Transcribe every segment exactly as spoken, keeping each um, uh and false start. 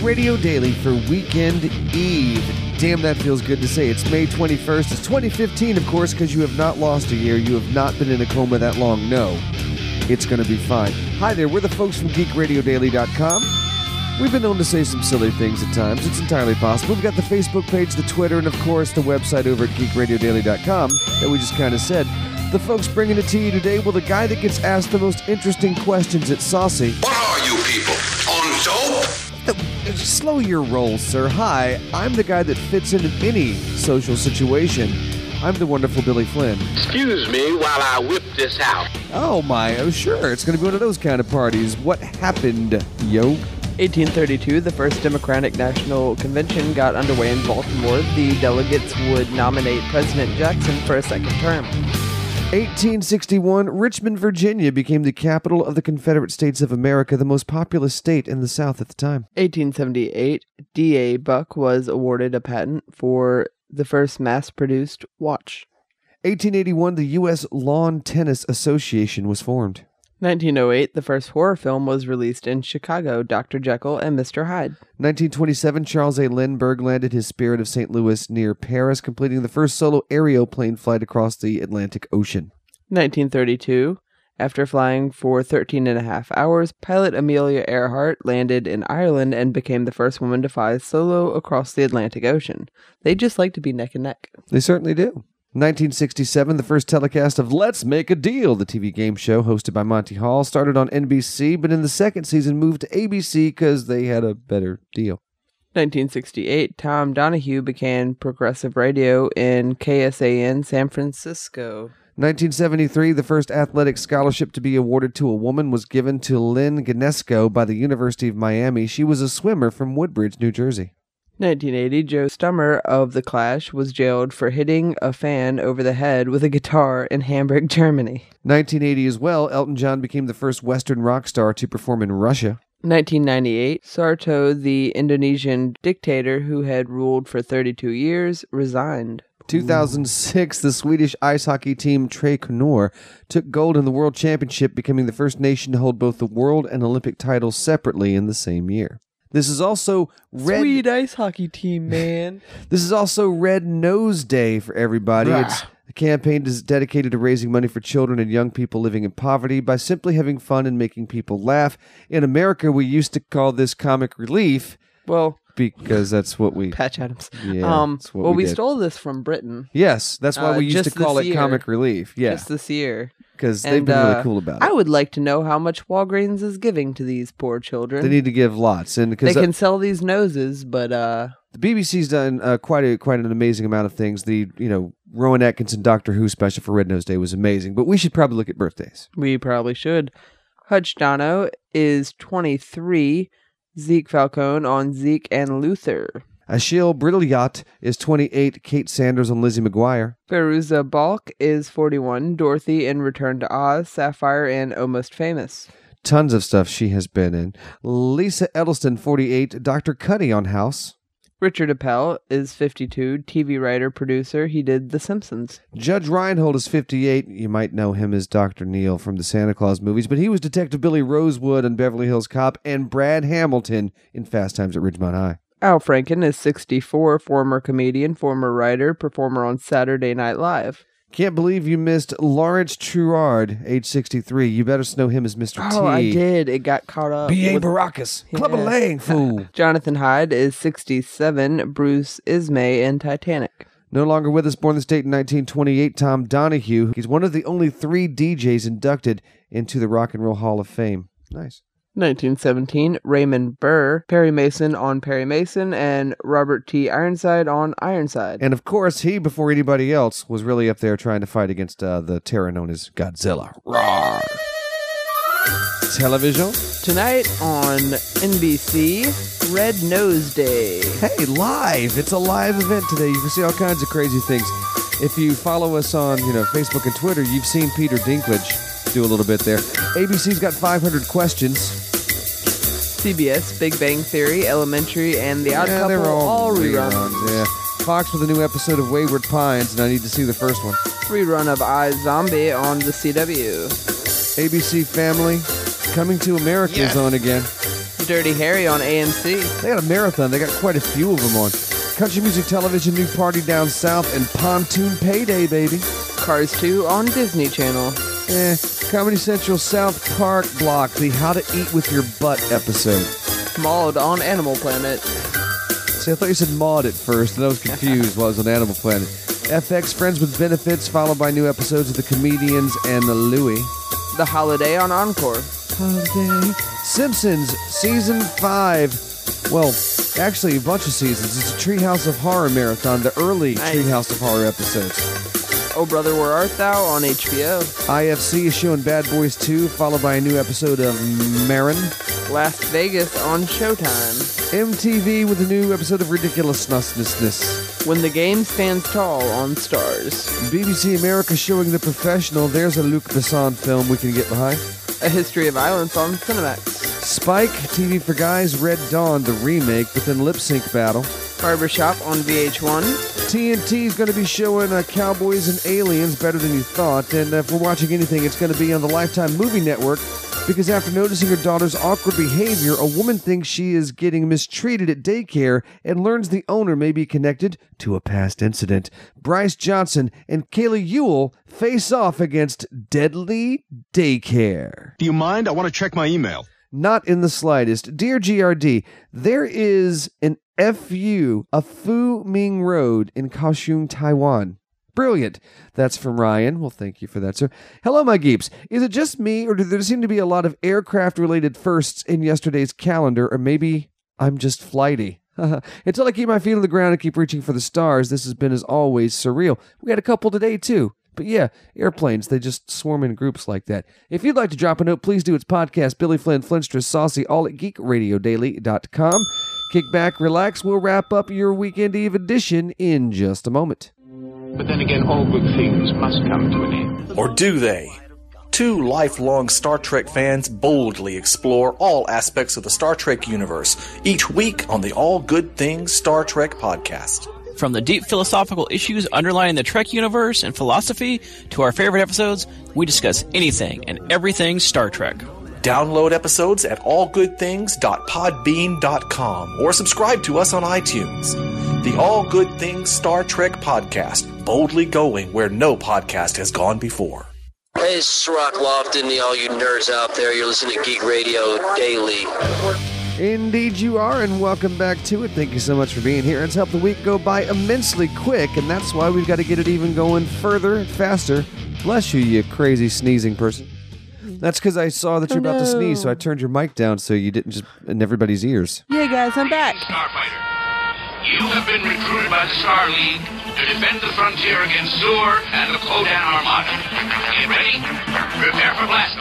Radio Daily for Weekend Eve. Damn, that feels good to say. It's May twenty-first. It's twenty fifteen, of course, because you have not lost a year. You have not been in a coma that long. No, it's going to be fine. Hi there, we're the folks from geek radio daily dot com. We've been known to say some silly things at times. It's entirely possible. We've got the Facebook page, the Twitter, and of course the website over at geek radio daily dot com that we just kind of said. The folks bringing it to you today, well, the guy that gets asked the most interesting questions at Saucy. What are you people, on dope? The, slow your roll, sir. Hi, I'm the guy that fits into any social situation. I'm the wonderful Billy Flynn. Excuse me while I whip this out. Oh my, oh sure, it's going to be one of those kind of parties. What happened, yo? eighteen thirty-two, the first Democratic National Convention got underway in Baltimore. The delegates would nominate President Jackson for a second term. eighteen sixty-one, Richmond, Virginia became the capital of the Confederate States of America, the most populous state in the South at the time. eighteen seventy-eight, D A Buck was awarded a patent for the first mass-produced watch. eighteen eighty-one, the U S Lawn Tennis Association was formed. nineteen oh eight, the first horror film was released in Chicago, Doctor Jekyll and Mister Hyde. nineteen twenty-seven, Charles A. Lindbergh landed his Spirit of Saint Louis near Paris, completing the first solo aeroplane flight across the Atlantic Ocean. nineteen thirty-two, after flying for thirteen and a half hours, pilot Amelia Earhart landed in Ireland and became the first woman to fly solo across the Atlantic Ocean. They just like to be neck and neck. They certainly do. nineteen sixty-seven, the first telecast of Let's Make a Deal, the T V game show hosted by Monty Hall, started on N B C, but in the second season moved to A B C because they had a better deal. nineteen sixty-eight, Tom Donahue began progressive radio in K S A N San Francisco. nineteen seventy-three, the first athletic scholarship to be awarded to a woman was given to Lynn Ganesco by the University of Miami. She was a swimmer from Woodbridge, New Jersey. nineteen eighty, Joe Stummer of The Clash was jailed for hitting a fan over the head with a guitar in Hamburg, Germany. nineteen eighty as well, Elton John became the first Western rock star to perform in Russia. nineteen ninety-eight, Suharto, the Indonesian dictator who had ruled for thirty-two years, resigned. two thousand six, the Swedish ice hockey team Tre Kronor took gold in the World Championship, becoming the first nation to hold both the world and Olympic titles separately in the same year. This is also Red... Sweet ice hockey team, man. This is also Red Nose Day for everybody. Rah. It's a campaign is dedicated to raising money for children and young people living in poverty by simply having fun and making people laugh. In America, we used to call this comic relief. Well... Because that's what we... Patch Adams. Yeah, um, that's what well, we, we did. stole this from Britain. Yes, that's why Uh, we used to just call this it year. comic relief. Yeah, Just this year. because they've And, been really uh, cool about it. I would like to know how much Walgreens is giving to these poor children. They need to give lots, and They because can sell these noses, but uh, the B B C's done uh, quite a quite an amazing amount of things. The you know Rowan Atkinson Doctor Who special for Red Nose Day was amazing, but we should probably look at birthdays. we probably should. Hutch Dano is twenty-three. Zeke Falcone on Zeke and Luther. Achille Brilliat is twenty-eight. Kate Sanders on Lizzie McGuire. Feruza Balk is forty-one. Dorothy in Return to Oz. Sapphire in Almost Famous. Tons of stuff she has been in. Lisa Edelstein, forty-eight. Doctor Cuddy on House. Richard Appel is fifty-two. T V writer, producer. He did The Simpsons. Judge Reinhold is fifty-eight. You might know him as Doctor Neil from the Santa Claus movies, but he was Detective Billy Rosewood on Beverly Hills Cop and Brad Hamilton in Fast Times at Ridgemont High. Al Franken is sixty-four. Former comedian, former writer, performer on Saturday Night Live. Can't believe you missed Lawrence Truard, age sixty-three. You better know him as Mister T. Oh, I did. It got caught up. B A. with- Baracus. Club of Yeah. Lang, fool. Jonathan Hyde is sixty-seven. Bruce Ismay in Titanic. No longer with us, born this date in nineteen twenty-eight, Tom Donahue. He's one of the only three D Js inducted into the Rock and Roll Hall of Fame. Nice. nineteen seventeen, Raymond Burr, Perry Mason on Perry Mason, and Robert T. Ironside on Ironside. And of course, he, before anybody else, was really up there trying to fight against uh, the terror known as Godzilla. Roar. Television. Tonight on N B C, Red Nose Day. Hey, live! It's a live event today. You can see all kinds of crazy things. If you follow us on, you know, Facebook and Twitter, you've seen Peter Dinklage do a little bit there. A B C's got five hundred questions. C B S, Big Bang Theory, Elementary, and The Odd Yeah, Couple, they're all, all reruns. reruns. Yeah. Fox with a new episode of Wayward Pines, and I need to see the first one. Rerun of iZombie on the C W. A B C Family, Coming to America is Yes. on again. Dirty Harry on A M C. They got a marathon. They got quite a few of them on. Country Music Television, New Party Down South, and Pontoon Payday, baby. Cars two on Disney Channel. Eh, Comedy Central South Park block, the How to Eat With Your Butt episode. Maud on Animal Planet. See, I thought you said Maud at first, and I was confused while I was on Animal Planet. F X Friends with Benefits, followed by new episodes of The Comedians and the Louie. The Holiday on Encore. Holiday. Simpsons, Season five. Well, actually, a bunch of seasons. It's a Treehouse of Horror marathon, the early Nice. Treehouse of Horror episodes. Oh Brother, Where Art Thou on H B O. I F C is showing Bad Boys two, followed by a new episode of Marin. Las Vegas on Showtime. M T V with a new episode of Ridiculousness. When the Game Stands Tall on Stars. B B C America showing The Professional. There's a Luc Besson film we can get behind. A History of Violence on Cinemax. Spike, T V for Guys, Red Dawn, the remake, but then Lip Sync Battle. Barbershop on V H one. T N T is going to be showing uh, Cowboys and Aliens, Better Than You Thought, and uh, if we're watching anything, it's going to be on the Lifetime Movie Network, because after noticing her daughter's awkward behavior, a woman thinks she is getting mistreated at daycare and learns the owner may be connected to a past incident. Bryce Johnson and Kaylee Ewell face off against Deadly Daycare. Do you mind? I want to check my email. Not in the slightest. Dear G R D, there is an F U, a Fu Ming Road in Kaohsiung, Taiwan. Brilliant. That's from Ryan. Well, thank you for that, sir. Hello, my geeps. Is it just me, or do there seem to be a lot of aircraft-related firsts in yesterday's calendar, or maybe I'm just flighty? Until I keep my feet on the ground and keep reaching for the stars, this has been, as always, surreal. We had a couple today, too. But yeah, airplanes, they just swarm in groups like that. If you'd like to drop a note, please do. It's podcast, Billy Flynn, Flinster, Saucy, all at geek radio daily dot com. Kick back, relax. We'll wrap up your Weekend Eve edition in just a moment. But then again, all good things must come to an end. Or do they? Two lifelong Star Trek fans boldly explore all aspects of the Star Trek universe each week on the All Good Things Star Trek podcast. From the deep philosophical issues underlying the Trek universe and philosophy to our favorite episodes, we discuss anything and everything Star Trek. Download episodes at all good things dot podbean dot com or subscribe to us on iTunes. The All Good Things Star Trek podcast, boldly going where no podcast has gone before. Hey, it's Rock Lofton, all you nerds out there. You're listening to Geek Radio Daily. Indeed you are, and welcome back to it. Thank you so much for being here. It's helped the week go by immensely quick, and that's why we've got to get it even going further and faster. Bless you, you crazy sneezing person. That's because I saw that you're about to sneeze, so I turned your mic down so you didn't just in everybody's ears. Yeah, guys, I'm back. Starfighter, you have been recruited by the Star League to defend the frontier against Zur and the Kodan Armada. Get ready? Prepare for blast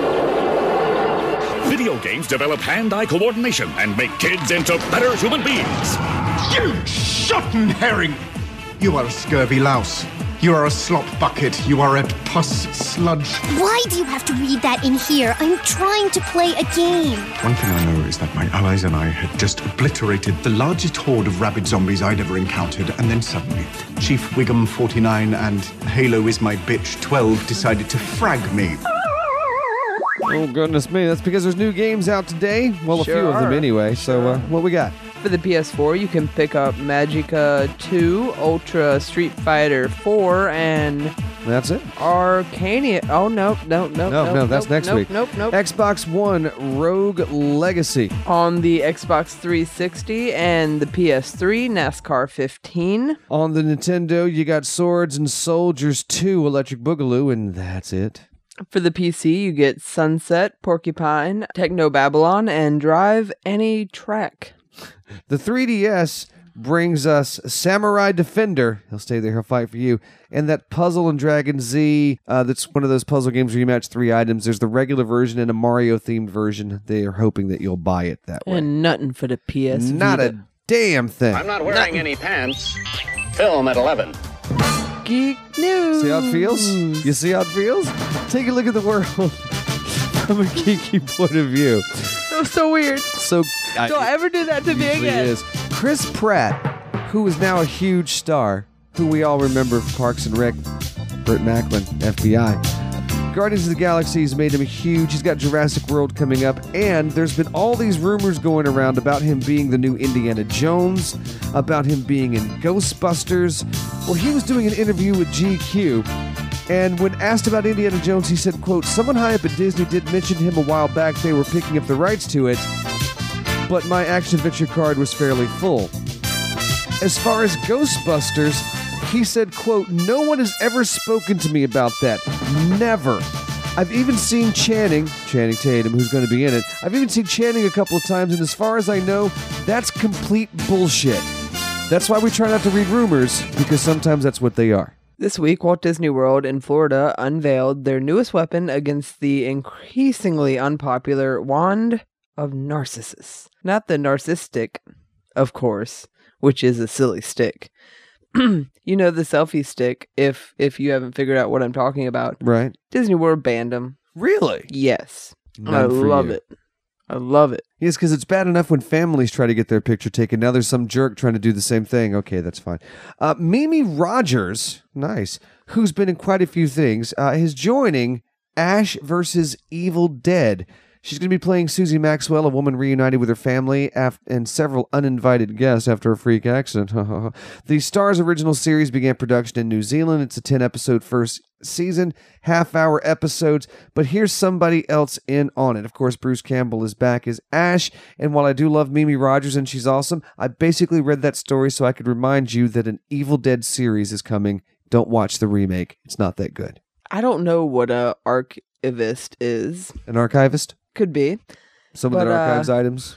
off. Video games develop hand-eye coordination and make kids into better human beings. You shotten herring! You are a scurvy louse. You are a slop bucket. You are a pus sludge. Why do you have to read that in here? I'm trying to play a game. One thing I know is that my allies and I had just obliterated the largest horde of rabid zombies I'd ever encountered, and then suddenly, Chief Wiggum forty-nine and Halo is my bitch twelve decided to frag me. Oh, goodness me. That's because there's new games out today. Well, a Sure few of them are. anyway. So, uh, what we got? For the P S four, you can pick up Magicka two, Ultra Street Fighter four, and That's it. Arcania. Oh, nope, nope, nope. No, nope, no, that's nope, next nope, week. Nope, nope. Xbox One, Rogue Legacy. On the Xbox three sixty and the P S three, NASCAR fifteen. On the Nintendo, you got Swords and Soldiers two, Electric Boogaloo, and that's it. For the P C, you get Sunset, Porcupine, Techno Babylon, and Drive Any Track. The three D S brings us Samurai Defender. He'll stay there, he'll fight for you. And that Puzzle and Dragon Z, uh, that's one of those puzzle games where you match three items. There's the regular version and a Mario-themed version. They are hoping that you'll buy it that way. And nothing for the P S Not Vita. a damn thing. I'm not wearing any pants. Film at eleven. Geek News. See how it feels? You see how it feels? Take a look at the world from a geeky point of view. That was so weird. So, Don't ever do that to me usually again. is. Chris Pratt, who is now a huge star, who we all remember from Parks and Rec, Burt Macklin, F B I. Guardians of the Galaxy has made him huge. He's got Jurassic World coming up, and there's been all these rumors going around about him being the new Indiana Jones, about him being in Ghostbusters. Well, he was doing an interview with G Q, and when asked about Indiana Jones, he said, quote, "Someone high up at Disney did mention him a while back. They were picking up the rights to it, but my action-adventure card was fairly full." As far as Ghostbusters, he said, quote, "No one has ever spoken to me about that. Never. I've even seen Channing, Channing Tatum, who's going to be in it. I've even seen Channing a couple of times, and as far as I know, that's complete bullshit." That's why we try not to read rumors, because sometimes that's what they are. This week, Walt Disney World in Florida unveiled their newest weapon against the increasingly unpopular Wand of Narcissus. Not the Narcissistic, of course, which is a silly stick. You know, the selfie stick, if if you haven't figured out what I'm talking about. Right. Disney World banned them. Really? Yes. None I for love you. it. I love it. Yes, because it's bad enough when families try to get their picture taken. Now there's some jerk trying to do the same thing. Okay, that's fine. Uh, Mimi Rogers, nice, who's been in quite a few things, uh, is joining Ash versus Evil Dead. She's going to be playing Susie Maxwell, a woman reunited with her family af- and several uninvited guests after a freak accident. The Starz original series began production in New Zealand. It's a ten-episode first season, half-hour episodes, but here's somebody else in on it. Of course, Bruce Campbell is back as Ash, and while I do love Mimi Rogers and she's awesome, I basically read that story so I could remind you that an Evil Dead series is coming. Don't watch the remake. It's not that good. I don't know what a archivist is. An archivist? Could be. Someone But, that archives uh, items?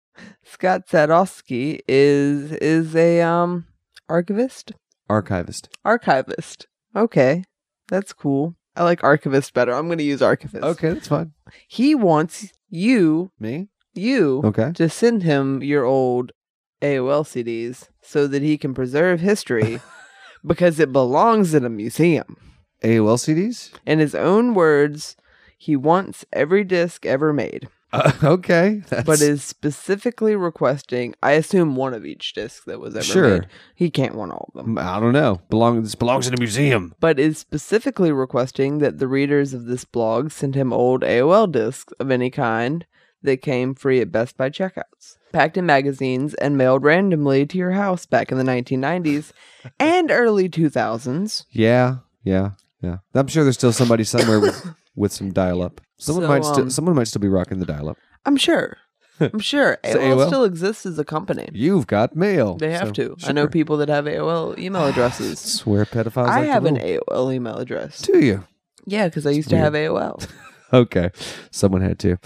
Scott Sadowski is is a um archivist? Archivist. Archivist. Okay. That's cool. I like archivist better. I'm going to use archivist. Okay, that's fine. He wants you, Me? you, Okay. to send him your old A O L C Ds so that he can preserve history because it belongs in a museum. A O L C Ds? In his own words, he wants every disc ever made. Uh, okay. That's... But is specifically requesting, I assume, one of each disc that was ever Sure. made. He can't want all of them. I don't know. Belong, this belongs in a museum. But is specifically requesting that the readers of this blog send him old A O L discs of any kind that came free at Best Buy checkouts, packed in magazines and mailed randomly to your house back in the nineteen nineties and early two thousands. Yeah, yeah, yeah. I'm sure there's still somebody somewhere with, with some dial-up. Someone So, might still um, someone might still be rocking the dial-up. I'm sure. I'm sure. So A O L, A O L? still exists as a company. You've got mail. They have So, to. I sure. know people that have A O L email addresses. Swear pedophiles I like have to an rule. A O L email address. Do you? Yeah, because I used to weird. have A O L. Okay. Someone had to.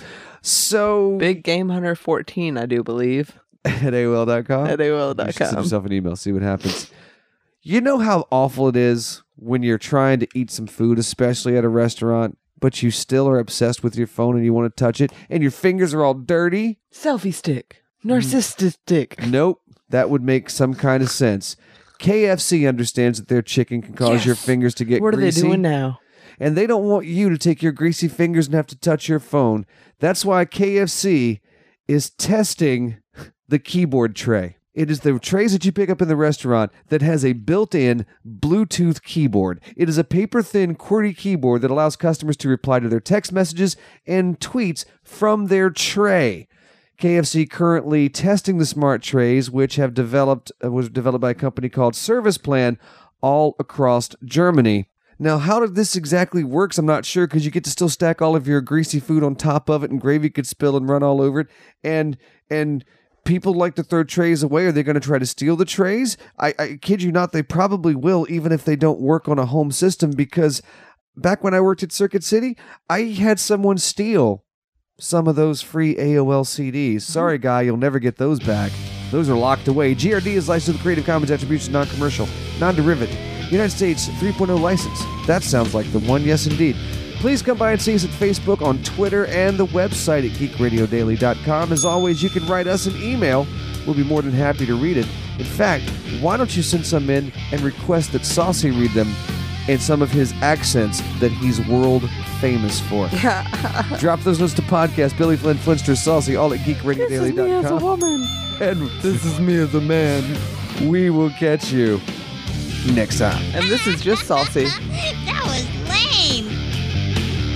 So Big Game Hunter fourteen, I do believe. at A O L dot com? At A O L You dot should send com. yourself an email, see what happens. You know how awful it is when you're trying to eat some food, especially at a restaurant, but you still are obsessed with your phone and you want to touch it, and your fingers are all dirty? Selfie stick. Narcissistic. Nope. That would make some kind of sense. K F C understands that their chicken can cause Yes. your fingers to get What greasy. are they doing now? And they don't want you to take your greasy fingers and have to touch your phone. That's why K F C is testing the keyboard tray. It is the trays that you pick up in the restaurant that has a built-in Bluetooth keyboard. It is a paper-thin QWERTY keyboard that allows customers to reply to their text messages and tweets from their tray. K F C currently testing the smart trays, which have developed uh, was developed by a company called Service Plan, all across Germany. Now, how did this exactly works, I'm not sure, because you get to still stack all of your greasy food on top of it, and gravy could spill and run all over it, and and people like to throw trays away. Are they going to try to steal the trays? I, I kid you not, they probably will, even if they don't work on a home system, because back when I worked at Circuit City, I had someone steal some of those free A O L C Ds. Sorry, guy, you'll never get those back. Those are locked away. G R D is licensed with Creative Commons Attribution, non-commercial, non-derivative. United States three point oh license. That sounds like the one, yes indeed. Please come by and see us at Facebook, on Twitter, and the website at geek radio daily dot com. As always, you can write us an email. We'll be more than happy to read it. In fact, why don't you send some in and request that Saucy read them in some of his accents that he's world famous for. Drop those notes to podcast, Billy Flynn, Flinster, Saucy, all at geek radio daily dot com. This is me as a woman. And this is me as a man. We will catch you next time. And this is just Saucy. That was lame.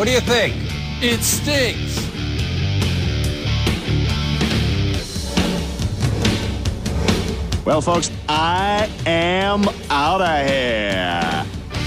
What do you think? It stinks. Well, folks, I am out of here.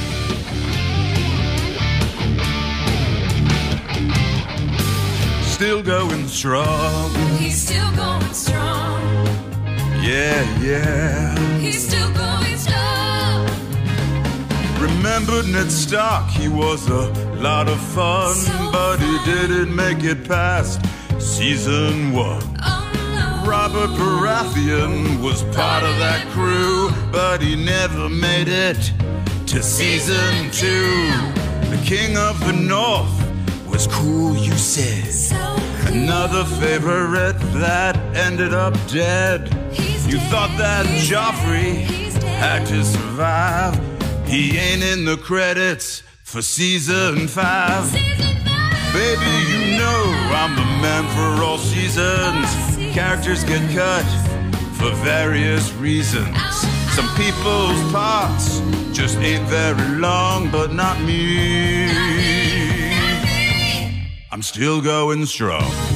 Still going strong. He's still going strong. Yeah, yeah. He's still going strong. Remember Ned Stark, he was a lot of fun, so but fun. He didn't make it past season one. Robert Baratheon was part of that crew, but he never made it to season two. The King of the North was cool, you said. So cool. Another favorite that ended up dead. He's you dead. thought that He's Joffrey dead. had to survive. He ain't in the credits for season five. Season five. Baby, you know I'm the man for all seasons. Characters get cut for various reasons. Some people's parts just ain't very long, but not me. I'm still going strong.